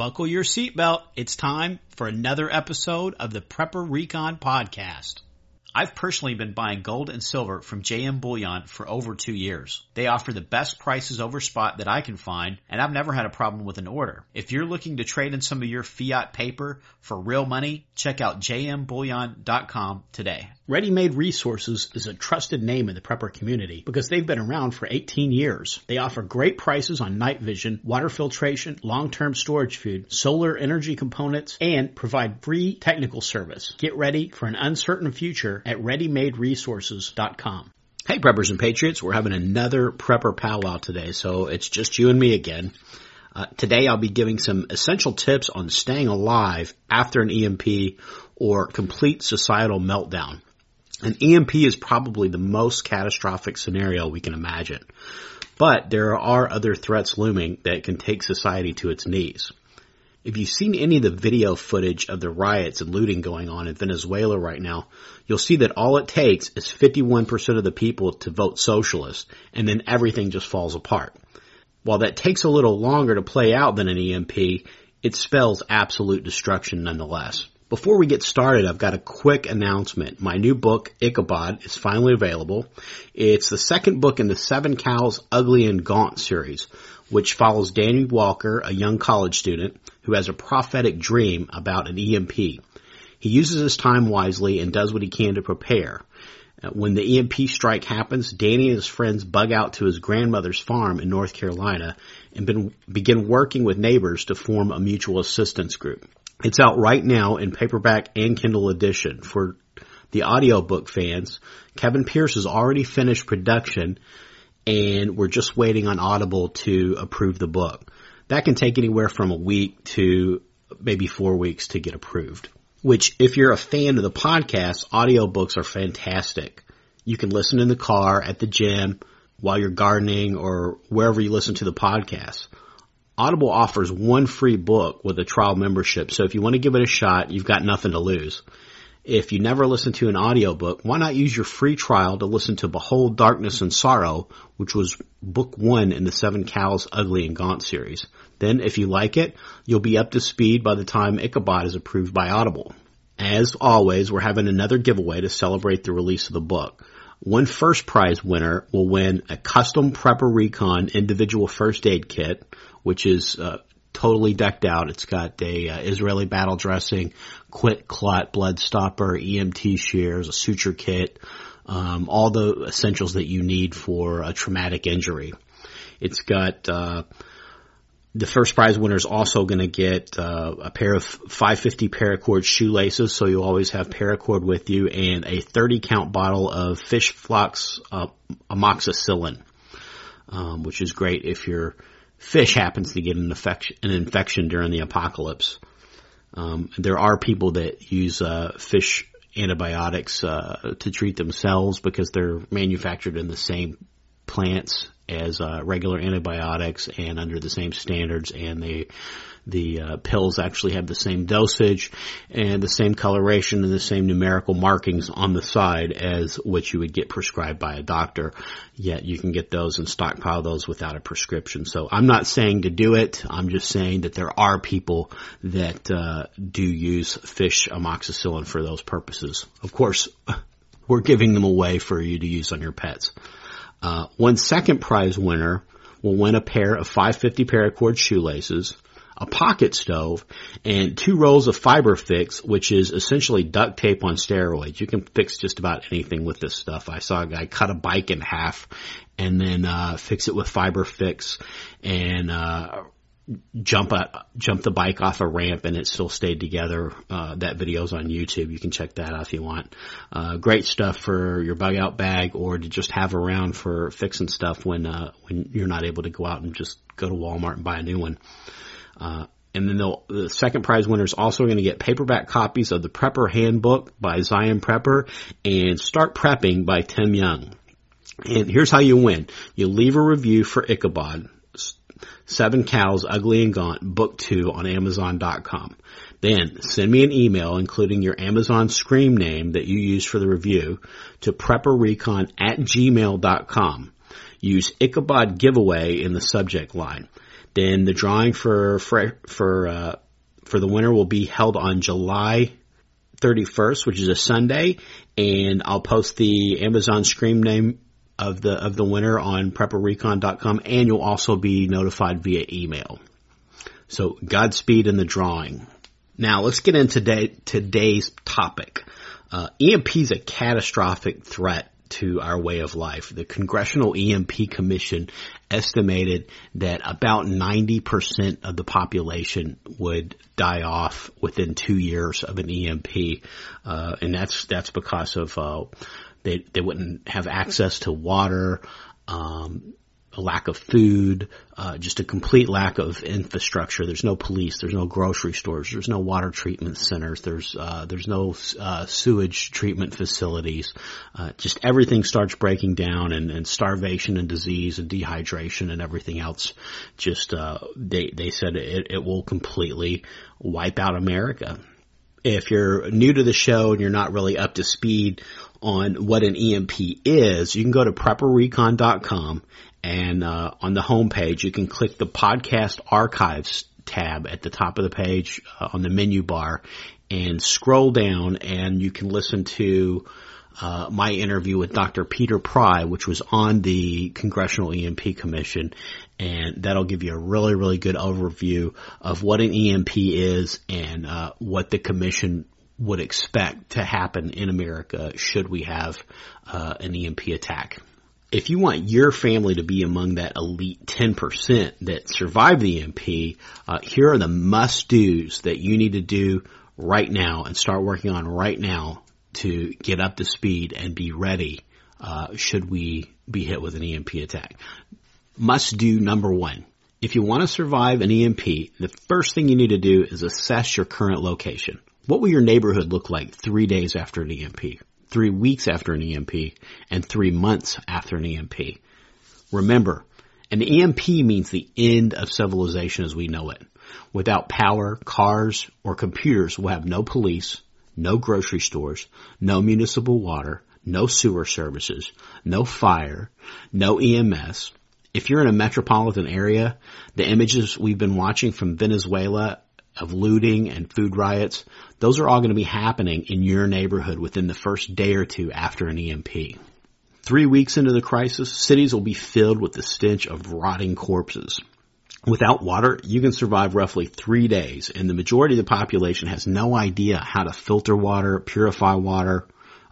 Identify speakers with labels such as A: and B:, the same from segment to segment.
A: Buckle your seatbelt. It's time for another episode of the Prepper Recon Podcast. I've personally been buying gold and silver from JM Bullion for over 2 years. They offer the best prices over spot that I can find, and I've never had a problem with an order. If you're looking to trade in some of your fiat paper for real money, check out jmbullion.com today. Ready Made Resources is a trusted name in the prepper community because they've been around for 18 years. They offer great prices on night vision, water filtration, long-term storage food, solar energy components, and provide free technical service. Get ready for an uncertain future at readymaderesources.com. Hey preppers and patriots, we're having another prepper powwow today, so it's just you and me again. Today I'll be giving some essential tips on staying alive after an EMP or complete societal meltdown. An EMP is probably the most catastrophic scenario we can imagine, but there are other threats looming that can take society to its knees. If you've seen any of the video footage of the riots and looting going on in Venezuela right now, you'll see that all it takes is 51% of the people to vote socialist, and then everything just falls apart. While that takes a little longer to play out than an EMP, it spells absolute destruction nonetheless. Before we get started, I've got a quick announcement. My new book, Ichabod, is finally available. It's the second book in the Seven Cows, Ugly and Gaunt series, which follows Danny Walker, a young college student who has a prophetic dream about an EMP. He uses his time wisely and does what he can to prepare. When the EMP strike happens, Danny and his friends bug out to his grandmother's farm in North Carolina and begin working with neighbors to form a mutual assistance group. It's out right now in paperback and Kindle edition. For the audiobook fans, Kevin Pierce has already finished production and we're just waiting on Audible to approve the book. That can take anywhere from a week to maybe 4 weeks to get approved. Which, if you're a fan of the podcast, audiobooks are fantastic. You can listen in the car, at the gym, while you're gardening, or wherever you listen to the podcast. Audible offers one free book with a trial membership, so if you want to give it a shot, you've got nothing to lose. If you never listen to an audiobook, why not use your free trial to listen to Behold Darkness and Sorrow, which was book 1 in the Seven Cows, Ugly and Gaunt series. Then, if you like it, you'll be up to speed by the time Ichabod is approved by Audible. As always, we're having another giveaway to celebrate the release of the book. One first prize winner will win a custom Prepper Recon individual first aid kit, which is totally decked out. It's got a Israeli battle dressing, quit clot blood stopper, EMT shears, a suture kit, all the essentials that you need for a traumatic injury. It's got the first prize winner is also going to get a pair of 550 paracord shoelaces, so you'll always have paracord with you, and a 30-count bottle of Fish Flux amoxicillin, which is great if your fish happens to get an infection during the apocalypse. There are people that use fish antibiotics to treat themselves because they're manufactured in the same plants as regular antibiotics and under the same standards, and the pills actually have the same dosage and the same coloration and the same numerical markings on the side as what you would get prescribed by a doctor, yet you can get those and stockpile those without a prescription. So I'm not saying to do it, I'm just saying that there are people that do use fish amoxicillin for those purposes. Of course, we're giving them away for you to use on your pets. One second prize winner will win a pair of 550 paracord shoelaces, a pocket stove, and 2 rolls of Fiber Fix, which is essentially duct tape on steroids. You can fix just about anything with this stuff. I saw a guy cut a bike in half and then fix it with Fiber Fix and jump the bike off a ramp and it still stayed together. That video's on YouTube. You can check that out if you want. Great stuff for your bug out bag or to just have around for fixing stuff when you're not able to go out and just go to Walmart and buy a new one. And then the second prize winner is also going to get paperback copies of the Prepper Handbook by Zion Prepper and Start Prepping by Tim Young. And here's how you win. You leave a review for Ichabod, Seven Cows, Ugly and Gaunt, Book 2 on Amazon.com. Then send me an email including your Amazon screen name that you use for the review to prepperrecon@gmail.com. Use Ichabod Giveaway in the subject line. Then the drawing for the winner will be held on July 31st, which is a Sunday, and I'll post the Amazon screen name of the winner on prepperrecon.com, and you'll also be notified via email. So Godspeed in the drawing. Now let's get into today's topic. EMP is a catastrophic threat to our way of life. The Congressional EMP Commission estimated that about 90% of the population would die off within 2 years of an EMP, and that's because of they wouldn't have access to water, a lack of food, just a complete lack of infrastructure. There's no police, there's no grocery stores, there's no water treatment centers, there's no sewage treatment facilities. Just everything starts breaking down, and starvation and disease and dehydration and everything else. Just they said it will completely wipe out America. If you're new to the show and you're not really up to speed on what an EMP is, you can go to prepperrecon.com. And on the homepage, you can click the podcast archives tab at the top of the page on the menu bar and scroll down, and you can listen to my interview with Dr. Peter Pry, which was on the Congressional EMP Commission, and that'll give you a really, really good overview of what an EMP is and what the commission would expect to happen in America should we have an EMP attack. If you want your family to be among that elite 10% that survive the EMP, here are the must-dos that you need to do right now and start working on right now to get up to speed and be ready should we be hit with an EMP attack. Must-do number 1. If you want to survive an EMP, the first thing you need to do is assess your current location. What will your neighborhood look like 3 days after an EMP? 3 weeks after an EMP, and 3 months after an EMP. Remember, an EMP means the end of civilization as we know it. Without power, cars, or computers, we'll have no police, no grocery stores, no municipal water, no sewer services, no fire, no EMS. If you're in a metropolitan area, the images we've been watching from Venezuela of looting and food riots, those are all going to be happening in your neighborhood within the first day or two after an EMP. 3 weeks into the crisis, cities will be filled with the stench of rotting corpses. Without water, you can survive roughly 3 days, and the majority of the population has no idea how to filter water, purify water.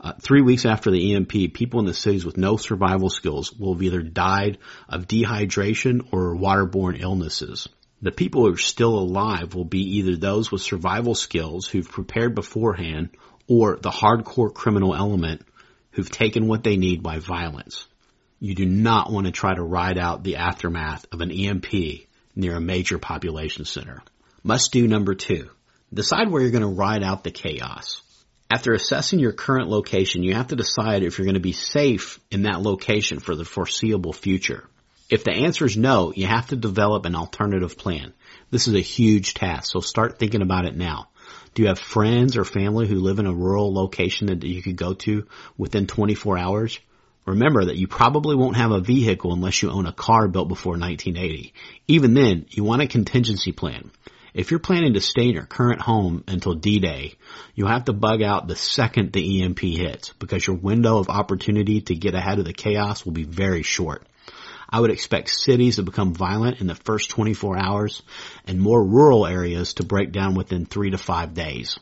A: 3 weeks after the EMP, people in the cities with no survival skills will have either died of dehydration or waterborne illnesses. The people who are still alive will be either those with survival skills who've prepared beforehand or the hardcore criminal element who've taken what they need by violence. You do not want to try to ride out the aftermath of an EMP near a major population center. Must do number 2. Decide where you're going to ride out the chaos. After assessing your current location, you have to decide if you're going to be safe in that location for the foreseeable future. If the answer is no, you have to develop an alternative plan. This is a huge task, so start thinking about it now. Do you have friends or family who live in a rural location that you could go to within 24 hours? Remember that you probably won't have a vehicle unless you own a car built before 1980. Even then, you want a contingency plan. If you're planning to stay in your current home until D-Day, you'll have to bug out the second the EMP hits because your window of opportunity to get ahead of the chaos will be very short. I would expect cities to become violent in the first 24 hours and more rural areas to break down within 3 to 5 days.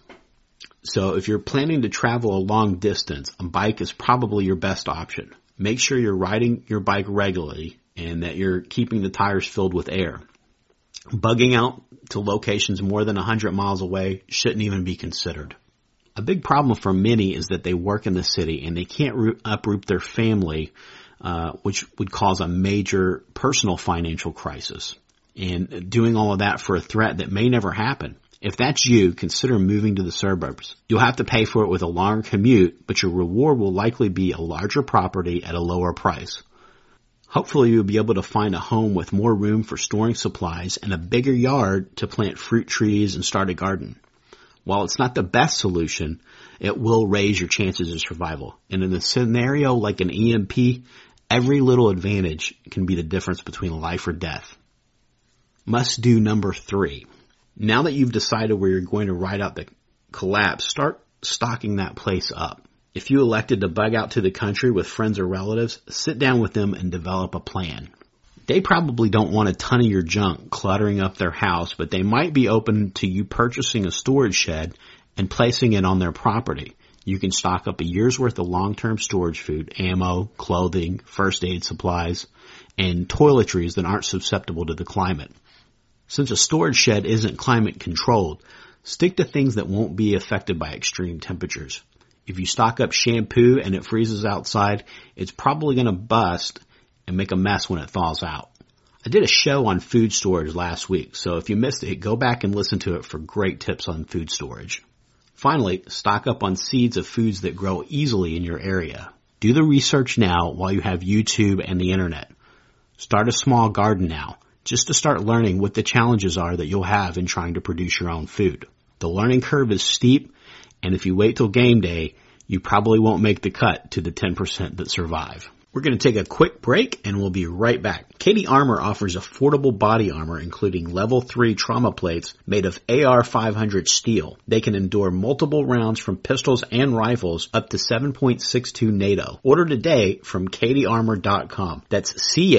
A: So if you're planning to travel a long distance, a bike is probably your best option. Make sure you're riding your bike regularly and that you're keeping the tires filled with air. Bugging out to locations more than 100 miles away shouldn't even be considered. A big problem for many is that they work in the city and they can't uproot their family, which would cause a major personal financial crisis. And doing all of that for a threat that may never happen. If that's you, consider moving to the suburbs. You'll have to pay for it with a longer commute, but your reward will likely be a larger property at a lower price. Hopefully you'll be able to find a home with more room for storing supplies and a bigger yard to plant fruit trees and start a garden. While it's not the best solution, it will raise your chances of survival. And in a scenario like an EMP, every little advantage can be the difference between life or death. Must do number 3. Now that you've decided where you're going to ride out the collapse, start stocking that place up. If you elected to bug out to the country with friends or relatives, sit down with them and develop a plan. They probably don't want a ton of your junk cluttering up their house, but they might be open to you purchasing a storage shed and placing it on their property. You can stock up a year's worth of long-term storage food, ammo, clothing, first aid supplies, and toiletries that aren't susceptible to the climate. Since a storage shed isn't climate controlled, stick to things that won't be affected by extreme temperatures. If you stock up shampoo and it freezes outside, it's probably going to bust and make a mess when it thaws out. I did a show on food storage last week, so if you missed it, go back and listen to it for great tips on food storage. Finally, stock up on seeds of foods that grow easily in your area. Do the research now while you have YouTube and the internet. Start a small garden now, just to start learning what the challenges are that you'll have in trying to produce your own food. The learning curve is steep, and if you wait till game day, you probably won't make the cut to the 10% that survive. We're going to take a quick break and we'll be right back. Kady Armor offers affordable body armor including level 3 trauma plates made of AR-500 steel. They can endure multiple rounds from pistols and rifles up to 7.62 NATO. Order today from KadyArmor.com. That's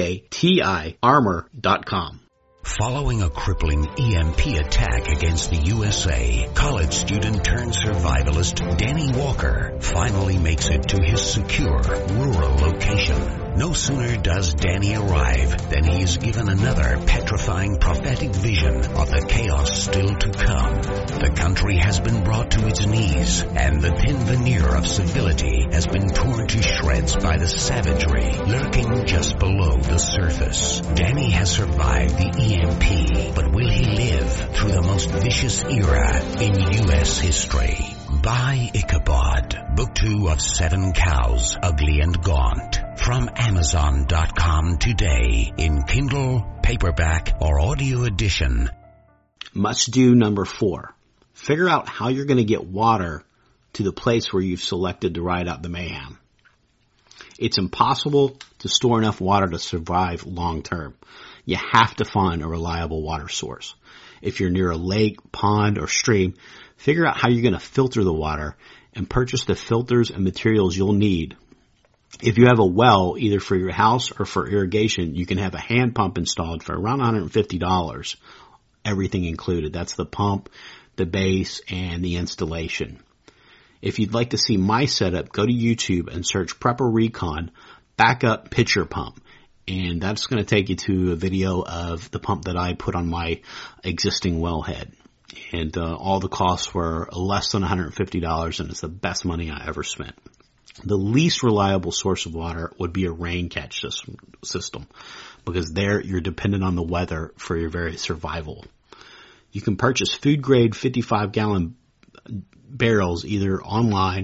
A: CATI Armor.com.
B: Following a crippling EMP attack against the USA, college student turned survivalist Danny Walker finally makes it to his secure rural location. No sooner does Danny arrive than he is given another petrifying prophetic vision of the chaos still to come. The country has been brought to its knees, and the thin veneer of civility has been torn to shreds by the savagery lurking just below the surface. Danny has survived the EMP, but will he live through the most vicious era in U.S. history? Buy Ichabod, Book 2 of 7 Cows, Ugly and Gaunt, from Amazon.com today in Kindle, paperback, or audio edition.
A: Must do number 4. Figure out how you're going to get water to the place where you've selected to ride out the mayhem. It's impossible to store enough water to survive long term. You have to find a reliable water source. If you're near a lake, pond, or stream, figure out how you're going to filter the water and purchase the filters and materials you'll need. If you have a well, either for your house or for irrigation, you can have a hand pump installed for around $150, everything included. That's the pump, the base, and the installation. If you'd like to see my setup, go to YouTube and search Prepper Recon Backup Pitcher Pump. And that's going to take you to a video of the pump that I put on my existing wellhead. And all the costs were less than $150, and it's the best money I ever spent. The least reliable source of water would be a rain catch system, because there you're dependent on the weather for your very survival. You can purchase food-grade 55-gallon barrels either online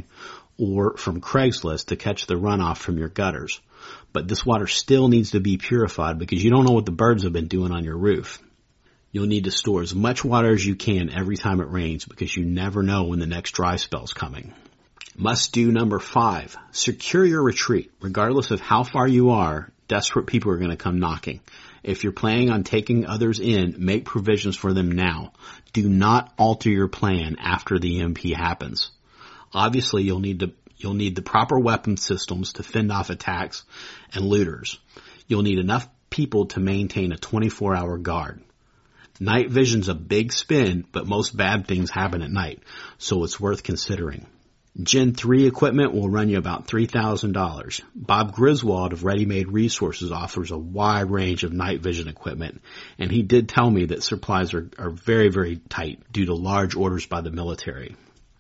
A: or from Craigslist to catch the runoff from your gutters. But this water still needs to be purified because you don't know what the birds have been doing on your roof. You'll need to store as much water as you can every time it rains because you never know when the next dry spell's coming. Must do number 5. Secure your retreat. Regardless of how far you are, desperate people are going to come knocking. If you're planning on taking others in, make provisions for them now. Do not alter your plan after the EMP happens. Obviously, you'll need the proper weapon systems to fend off attacks and looters. You'll need enough people to maintain a 24-hour guard. Night vision's a big spin, but most bad things happen at night, so it's worth considering. Gen 3 equipment will run you about $3,000. Bob Griswold of Ready Made Resources offers a wide range of night vision equipment, and he did tell me that supplies are very, very tight due to large orders by the military.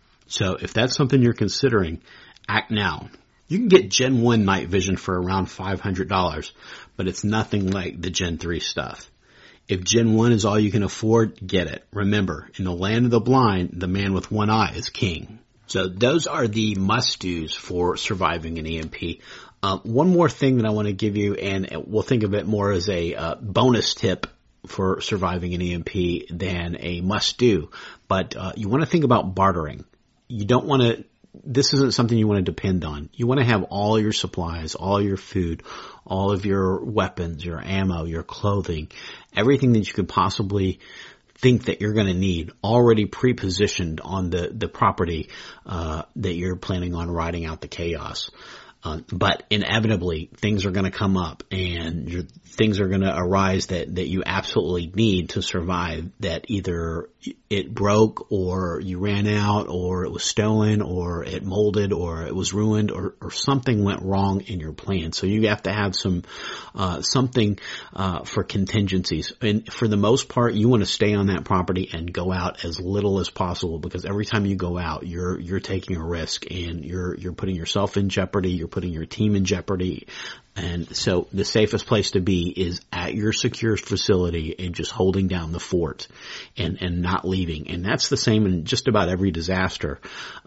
A: So if that's something you're considering, act now. You can get Gen 1 night vision for around $500, but it's nothing like the Gen 3 stuff. If Gen 1 is all you can afford, get it. Remember, in the land of the blind, the man with one eye is king. So those are the must-dos for surviving an EMP. One more thing that I want to give you, and we'll think of it more as a bonus tip for surviving an EMP than a must-do. But you want to think about bartering. You don't want to this isn't something you want to depend on. You want to have all your supplies, all your food, all of your weapons, your ammo, your clothing, everything that you could possibly think that you're going to need already pre-positioned on the property that you're planning on riding out the chaos. But inevitably things are going to come up and things are going to arise that you absolutely need to survive, that either it broke or you ran out or it was stolen or it molded or it was ruined or something went wrong in your plan. So you have to have something for contingencies. And for the most part, you want to stay on that property and go out as little as possible, because every time you go out, you're taking a risk and you're putting yourself in jeopardy. You're putting your team in jeopardy. And so the safest place to be is at your secure facility and just holding down the fort and not leaving. And that's the same in just about every disaster.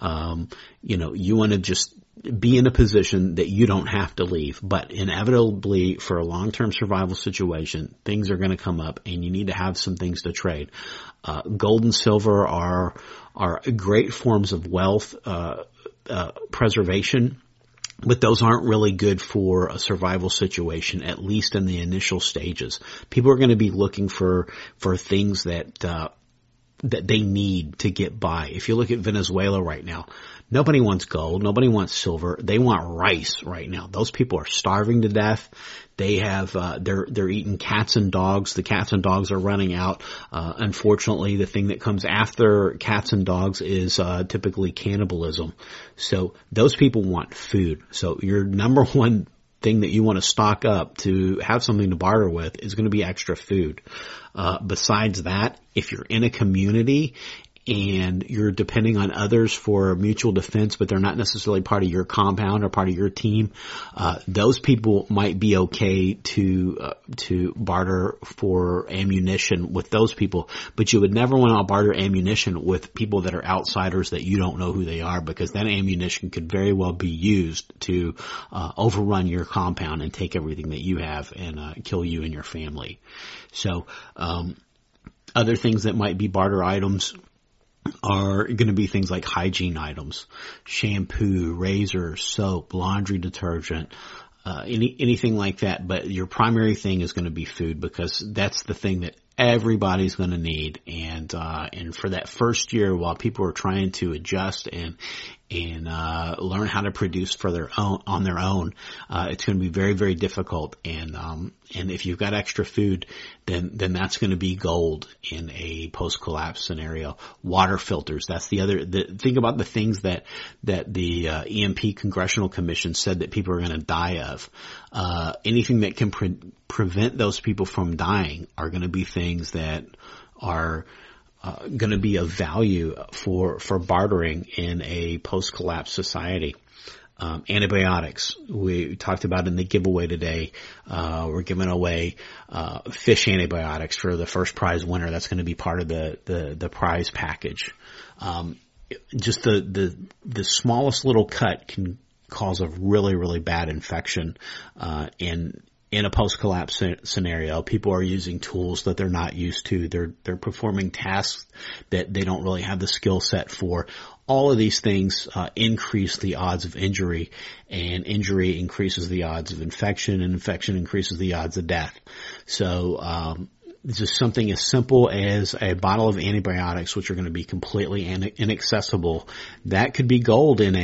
A: You want to just be in a position that you don't have to leave, but inevitably for a long-term survival situation, things are going to come up and you need to have some things to trade. Gold and silver are great forms of wealth, preservation. But those aren't really good for a survival situation, at least in the initial stages. People are going to be looking for things that they need to get by. If you look at Venezuela right now, nobody wants gold. Nobody wants silver. They want rice right now. Those people are starving to death. They have, they're eating cats and dogs. The cats and dogs are running out. Unfortunately, the thing that comes after cats and dogs is, typically cannibalism. So those people want food. So your number one thing that you want to stock up to have something to barter with is going to be extra food. Besides that, if you're in a community and you're depending on others for mutual defense, but they're not necessarily part of your compound or part of your team, those people might be okay to barter for ammunition with those people. But you would never want to barter ammunition with people that are outsiders that you don't know who they are, because that ammunition could very well be used to overrun your compound and take everything that you have and kill you and your family. So other things that might be barter items are going to be things like hygiene items, shampoo, razor, soap, laundry detergent, anything like that. But your primary thing is going to be food, because that's the thing that everybody's going to need. And for that first year, while people are trying to adjust and learn how to produce on their own, it's going to be very, very difficult. And if you've got extra food, then that's going to be gold in a post-collapse scenario. Water filters. That's think about the things that the EMP Congressional Commission said that people are going to die of. Anything that can prevent those people from dying are going to be things that are going to be of value for bartering in a post-collapse society. Antibiotics. We talked about in the giveaway today. We're giving away, fish antibiotics for the first prize winner. That's going to be part of the prize package. Just the smallest little cut can cause a really, really bad infection, in a post-collapse scenario. People are using tools that they're not used to. They're performing tasks that they don't really have the skill set for. All of these things increase the odds of injury, and injury increases the odds of infection, and infection increases the odds of death. So just something as simple as a bottle of antibiotics, which are going to be completely inaccessible, that could be gold in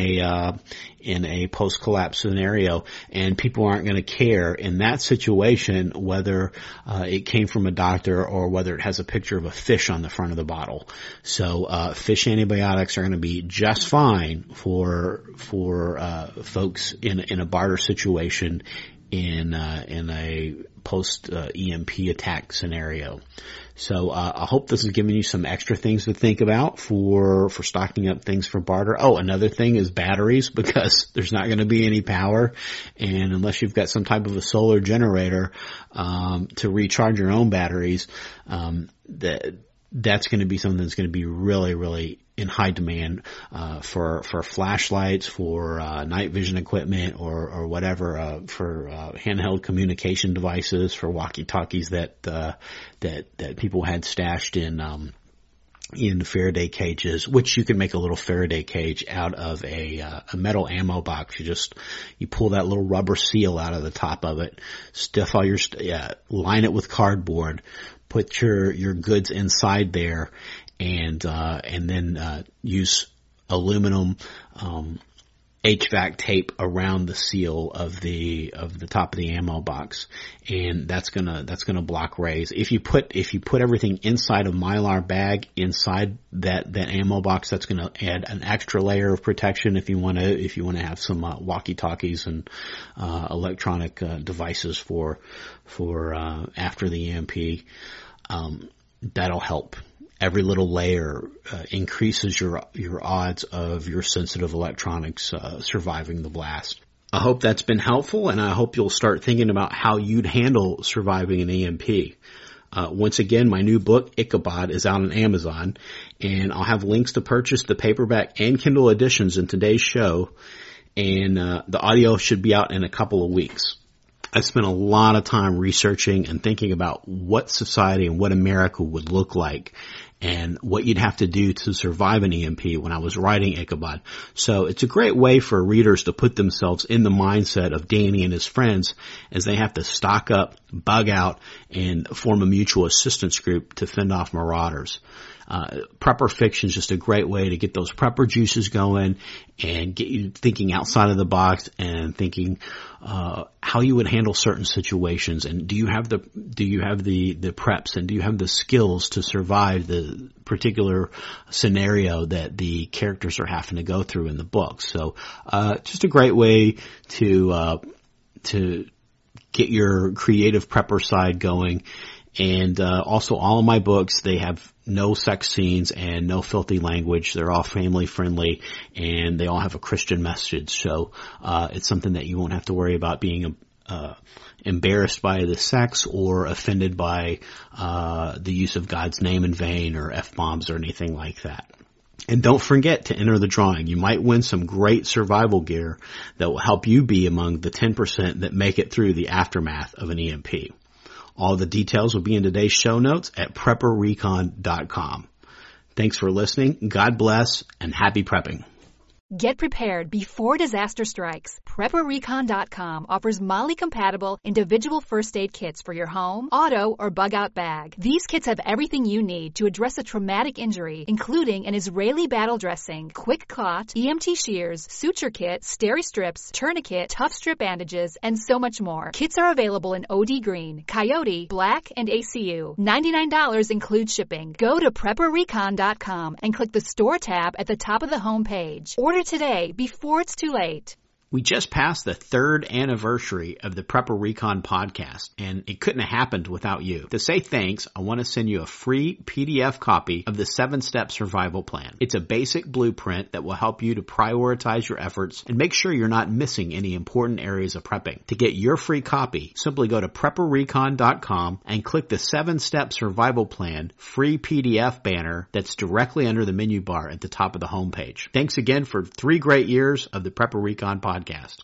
A: a post-collapse scenario, and people aren't going to care in that situation whether it came from a doctor or whether it has a picture of a fish on the front of the bottle. So fish antibiotics are going to be just fine for folks in a barter situation in a post EMP attack scenario. So I hope this is giving you some extra things to think about for stocking up things for barter. Oh, another thing is batteries, because there's not going to be any power, and unless you've got some type of a solar generator to recharge your own batteries, that's going to be something that's going to be really, really in high demand for flashlights, for night vision equipment, or whatever, for handheld communication devices, for walkie-talkies that people had stashed in in Faraday cages, which you can make a little Faraday cage out of a metal ammo box. You pull that little rubber seal out of the top of it, stuff all your, line it with cardboard, put your goods inside there, and then use aluminum, HVAC tape around the seal of the top of the ammo box, and that's gonna block rays. If you put everything inside a Mylar bag inside that ammo box, that's gonna add an extra layer of protection if you wanna have some walkie-talkies and electronic devices for after the EMP. That'll help. Every little layer increases your odds of your sensitive electronics surviving the blast. I hope that's been helpful, and I hope you'll start thinking about how you'd handle surviving an EMP. Once again, my new book, Ichabod, is out on Amazon, and I'll have links to purchase the paperback and Kindle editions in today's show, and the audio should be out in a couple of weeks. I spent a lot of time researching and thinking about what society and what America would look like and what you'd have to do to survive an EMP when I was writing Ichabod. So it's a great way for readers to put themselves in the mindset of Danny and his friends as they have to stock up, bug out, and form a mutual assistance group to fend off marauders. Prepper fiction is just a great way to get those prepper juices going and get you thinking outside of the box and thinking how you would handle certain situations, and do you have the preps, and do you have the skills to survive the particular scenario that the characters are having to go through in the book. So just a great way to get your creative prepper side going. And also all of my books, they have no sex scenes and no filthy language. They're all family friendly, and they all have a Christian message. So it's something that you won't have to worry about being embarrassed by the sex or offended by the use of God's name in vain or F-bombs or anything like that. And don't forget to enter the drawing. You might win some great survival gear that will help you be among the 10% that make it through the aftermath of an EMP. All the details will be in today's show notes at PrepperRecon.com. Thanks for listening. God bless, and happy prepping.
C: Get prepared before disaster strikes. PrepperRecon.com offers MOLLE-compatible individual first aid kits for your home, auto, or bug-out bag. These kits have everything you need to address a traumatic injury, including an Israeli battle dressing, quick clot, EMT shears, suture kit, steri-strips, tourniquet, tough strip bandages, and so much more. Kits are available in OD Green, Coyote, Black, and ACU. $99 includes shipping. Go to PrepperRecon.com and click the Store tab at the top of the home page. Order today before it's too late.
A: We just passed the 3rd anniversary of the Prepper Recon podcast, and it couldn't have happened without you. To say thanks, I want to send you a free PDF copy of the 7-Step Survival Plan. It's a basic blueprint that will help you to prioritize your efforts and make sure you're not missing any important areas of prepping. To get your free copy, simply go to PrepperRecon.com and click the 7-Step Survival Plan free PDF banner that's directly under the menu bar at the top of the homepage. Thanks again for 3 great years of the Prepper Recon podcast.